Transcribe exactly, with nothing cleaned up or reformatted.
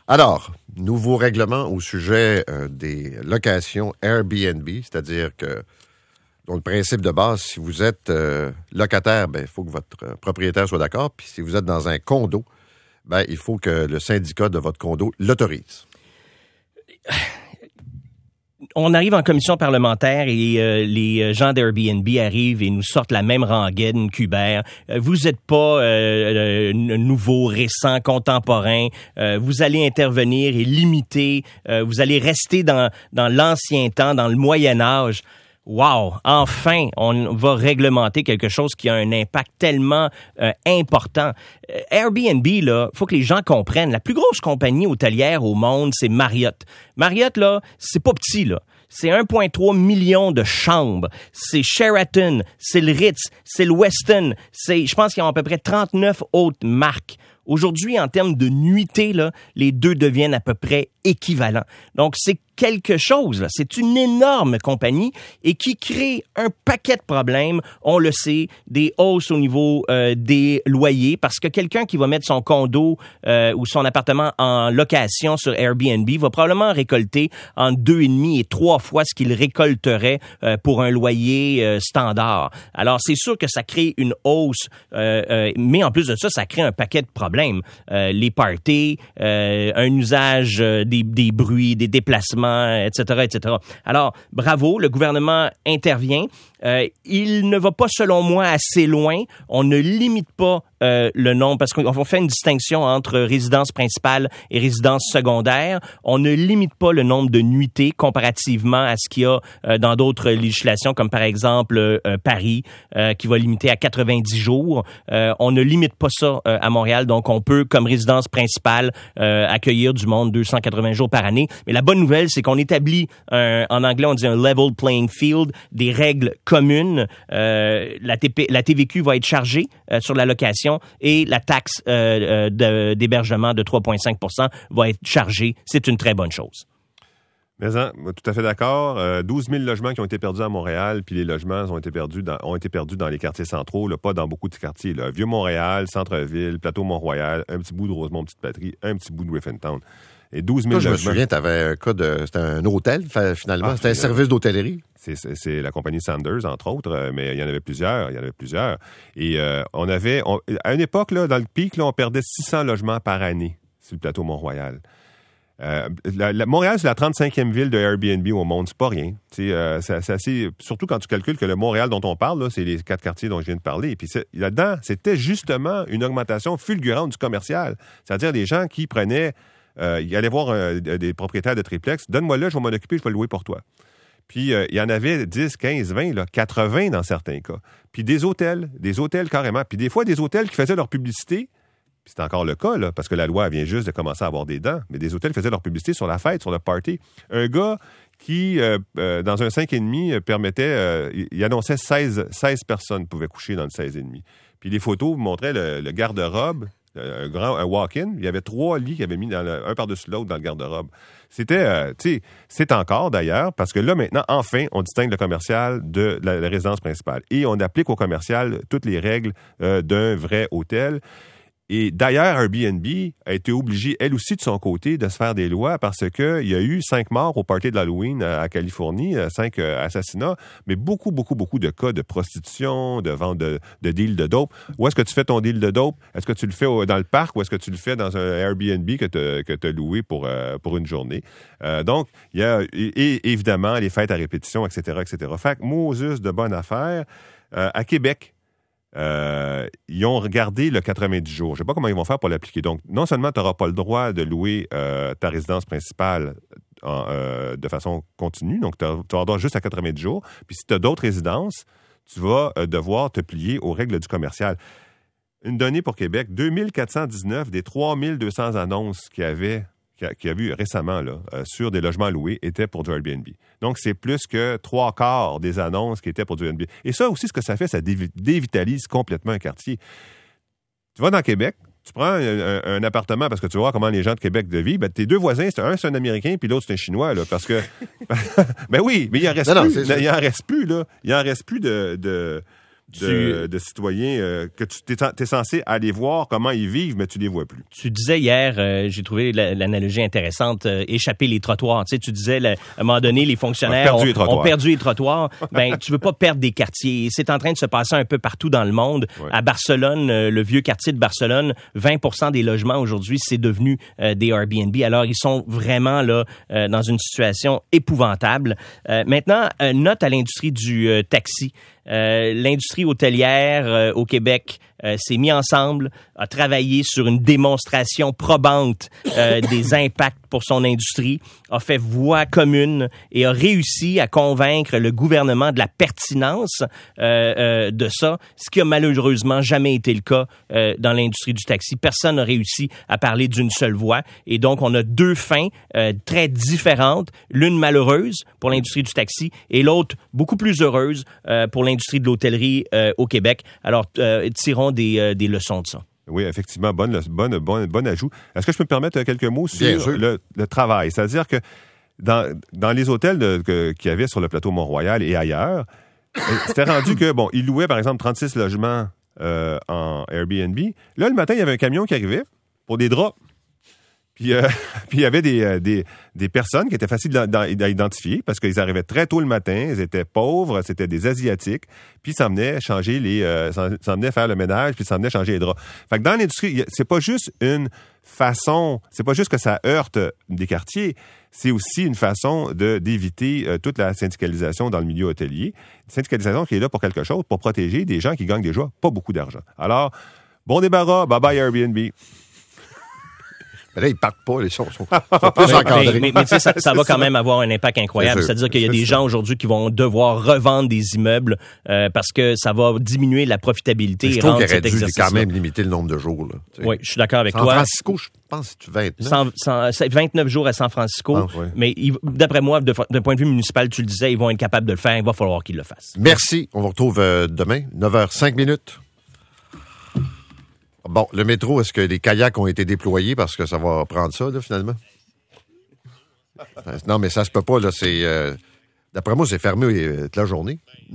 Alors, nouveau règlement au sujet euh, des locations Airbnb, c'est-à-dire que, dont le principe de base, si vous êtes euh, locataire, ben il faut que votre euh, propriétaire soit d'accord, puis si vous êtes dans un condo, ben il faut que le syndicat de votre condo l'autorise. On arrive en commission parlementaire et euh, les gens d'Airbnb arrivent et nous sortent la même rengaine qu'Uber. Euh, vous n'êtes pas euh, euh, nouveau, récent, contemporain. Euh, vous allez intervenir et limiter. Euh, vous allez rester dans, dans l'ancien temps, dans le Moyen Âge. Wow! Enfin, on va réglementer quelque chose qui a un impact tellement euh, important. Euh, Airbnb, là, faut que les gens comprennent. La plus grosse compagnie hôtelière au monde, c'est Marriott. Marriott, là, c'est pas petit, là. C'est un virgule trois million de chambres. C'est Sheraton, c'est le Ritz, c'est le Westin. C'est, je pense qu'ils ont à peu près trente-neuf autres marques. Aujourd'hui, en termes de nuitées, là, les deux deviennent à peu près équivalents. Donc, c'est quelque chose, là. C'est une énorme compagnie et qui crée un paquet de problèmes. On le sait, des hausses au niveau euh, des loyers parce que quelqu'un qui va mettre son condo euh, ou son appartement en location sur Airbnb va probablement récolter entre deux et demi et trois fois ce qu'il récolterait euh, pour un loyer euh, standard. Alors, c'est sûr que ça crée une hausse, euh, euh, mais en plus de ça, ça crée un paquet de problèmes. Euh, les parties, euh, un usage euh, des, des bruits, des déplacements, et cetera, et cetera. Alors, bravo, le gouvernement intervient. Euh, il ne va pas, selon moi, assez loin. On ne limite pas euh, le nombre, parce qu'on fait une distinction entre résidence principale et résidence secondaire. On ne limite pas le nombre de nuitées comparativement à ce qu'il y a euh, dans d'autres législations, comme par exemple euh, Paris, euh, qui va limiter à quatre-vingt-dix jours. Euh, on ne limite pas ça euh, à Montréal, donc on peut, comme résidence principale, euh, accueillir du monde deux cent quatre-vingts jours par année. Mais la bonne nouvelle, c'est qu'on établit, un, en anglais, on dit un level playing field, des règles communes. Euh, la, T P, la T V Q va être chargée euh, sur la location et la taxe euh, de, d'hébergement de trois virgule cinq pour cent va être chargée. C'est une très bonne chose. Mais hein, tout à fait d'accord. Euh, douze mille logements qui ont été perdus à Montréal, puis les logements ont été perdus dans, ont été perdus dans les quartiers centraux, là, pas dans beaucoup de quartiers. Là. Vieux-Montréal, Centre-Ville, Plateau-Mont-Royal, un petit bout de Rosemont-Petite-Patrie, un petit bout de Griffintown. Et douze mille Toi, je logements. me souviens, tu avais un cas de... C'était un hôtel, finalement. Ah, c'était un service d'hôtellerie. C'est, c'est, c'est la compagnie Sanders, entre autres, mais il y en avait plusieurs. Il y en avait plusieurs. Et euh, on avait... On, à une époque, là, dans le pic, là, on perdait six cents logements par année sur le plateau Mont-Royal. Euh, la, la, Montréal, c'est la trente-cinquième ville de Airbnb au monde. C'est pas rien. Euh, c'est, c'est assez, surtout quand tu calcules que le Montréal dont on parle, là, c'est les quatre quartiers dont je viens de parler. Et puis c'est, là-dedans, c'était justement une augmentation fulgurante du commercial. C'est-à-dire des gens qui prenaient... Euh, ils allaient voir euh, des propriétaires de triplex. Donne-moi là, je vais m'en occuper, je vais le louer pour toi. Puis, euh, il y en avait dix, quinze, vingt, là, quatre-vingts dans certains cas. Puis des hôtels, des hôtels carrément. Puis des fois, des hôtels qui faisaient leur publicité. Puis c'est encore le cas, là, parce que la loi vient juste de commencer à avoir des dents. Mais des hôtels faisaient leur publicité sur la fête, sur le party. Un gars qui, euh, euh, dans un cinq virgule cinq, permettait... Euh, il annonçait seize, seize personnes pouvaient coucher dans le seize virgule cinq. Puis les photos montraient le, le garde-robe, un grand un walk-in. Il y avait trois lits qu'il avait mis dans le, un par-dessus l'autre dans le garde-robe. C'était, euh, tu sais, c'est encore d'ailleurs, parce que là, maintenant, enfin, on distingue le commercial de la, la résidence principale. Et on applique au commercial toutes les règles euh, d'un vrai hôtel. Et d'ailleurs, Airbnb a été obligée, elle aussi, de son côté, de se faire des lois parce qu'il y a eu cinq morts au party de l'Halloween à, à Californie, cinq euh, assassinats, mais beaucoup, beaucoup, beaucoup de cas de prostitution, de vente de, de deal de dope. Où est-ce que tu fais ton deal de dope? Est-ce que tu le fais au, dans le parc ou est-ce que tu le fais dans un Airbnb que tu que tu as loué pour, euh, pour une journée? Euh, donc, il y a et, et, évidemment les fêtes à répétition, et cetera, et cetera. Fait que, Moses de bonne affaire. Euh, à Québec, Euh, ils ont regardé le quatre-vingt-dix jours. Je ne sais pas comment ils vont faire pour l'appliquer. Donc, non seulement tu n'auras pas le droit de louer euh, ta résidence principale en, euh, de façon continue, donc tu vas avoir juste à quatre-vingt-dix jours. Puis si tu as d'autres résidences, tu vas euh, devoir te plier aux règles du commercial. Une donnée pour Québec, deux mille quatre cent dix-neuf des trois mille deux cents annonces qu'il y avait qu'il y a eu récemment là, euh, sur des logements loués étaient pour du Airbnb. Donc, c'est plus que trois quarts des annonces qui étaient pour du Airbnb. Et ça aussi, ce que ça fait, ça dévi- dévitalise complètement un quartier. Tu vas dans Québec, tu prends un, un, un appartement parce que tu vois comment les gens de Québec de vivent. Ben, tes deux voisins, c'est un, c'est un Américain, puis l'autre, c'est un Chinois, là, parce que... ben oui, mais il en reste non, plus. Non, il en reste plus, là. Il en reste plus de... de de, Tu- de citoyens euh, que tu t'es, t'es censé aller voir comment ils vivent, mais tu les vois plus. Tu disais hier, euh, j'ai trouvé la- l'analogie intéressante, euh, échapper les trottoirs. Tu sais, tu disais, là, à un moment donné, les fonctionnaires On a perdu ont, les trottoirs. ont perdu les trottoirs. Ben, tu veux pas perdre des quartiers. Et c'est en train de se passer un peu partout dans le monde. Ouais. À Barcelone, euh, le vieux quartier de Barcelone, vingt pour cent des logements aujourd'hui, c'est devenu euh, des Airbnb. Alors, ils sont vraiment là euh, dans une situation épouvantable. Euh, maintenant, euh, note à l'industrie du euh, taxi. Euh, l'industrie hôtelière euh, au Québec euh, s'est mis ensemble, a travaillé sur une démonstration probante euh, des impacts pour son industrie, a fait voix commune et a réussi à convaincre le gouvernement de la pertinence euh, euh, de ça, ce qui a malheureusement jamais été le cas euh, dans l'industrie du taxi. Personne n'a réussi à parler d'une seule voix et donc on a deux fins euh, très différentes, l'une malheureuse pour l'industrie du taxi et l'autre beaucoup plus heureuse euh, pour l'industrie de l'hôtellerie euh, au Québec. Alors, euh, tirons des, euh, des leçons de ça. Oui, effectivement, bonne, bonne, bonne, bon ajout. Est-ce que je peux me permettre quelques mots Bien sur sûr. le, le travail? C'est-à-dire que dans, dans les hôtels de, que, qu'il y avait sur le plateau Mont-Royal et ailleurs, c'était rendu que, bon, ils louaient, par exemple, trente-six logements euh, en Airbnb. Là, le matin, il y avait un camion qui arrivait pour des draps. Puis, euh, puis il y avait des, euh, des, des personnes qui étaient faciles à, à identifier parce qu'ils arrivaient très tôt le matin, ils étaient pauvres, c'était des Asiatiques, puis ils s'en venaient changer les, euh, s'en, s'en venaient faire le ménage, puis ils s'en venaient changer les draps. Fait que dans l'industrie, c'est pas juste une façon, c'est pas juste que ça heurte des quartiers, c'est aussi une façon de d'éviter euh, toute la syndicalisation dans le milieu hôtelier. Une syndicalisation qui est là pour quelque chose, pour protéger des gens qui gagnent déjà pas beaucoup d'argent. Alors, bon débarras, bye bye Airbnb. Mais là, ils partent pas, ils sont, sont, sont plus Mais, encadrés. mais, mais, mais tu sais, ça, ça va quand même avoir un impact incroyable. C'est sûr. C'est-à-dire qu'il y a C'est des sûr. gens aujourd'hui qui vont devoir revendre des immeubles euh, parce que ça va diminuer la profitabilité Je et trouve rendre qu'il aurait cet dû exercice. quand même limiter le nombre de jours. Là, tu sais. Oui, je suis d'accord avec San toi. Francisco, je pense que c'est vingt-neuf. cent- cent- c'est vingt-neuf jours à San Francisco, Ah, ouais. mais il- d'après moi, de- d'un point de vue municipal, tu le disais, ils vont être capables de le faire. Il va falloir qu'ils le fassent. Merci. On vous retrouve euh, demain, neuf heures cinq minutes. Bon, le métro, est-ce que les kayaks ont été déployés parce que ça va prendre ça, là, finalement? Non, mais ça se peut pas, là. C'est, euh, d'après moi, c'est fermé euh, toute la journée.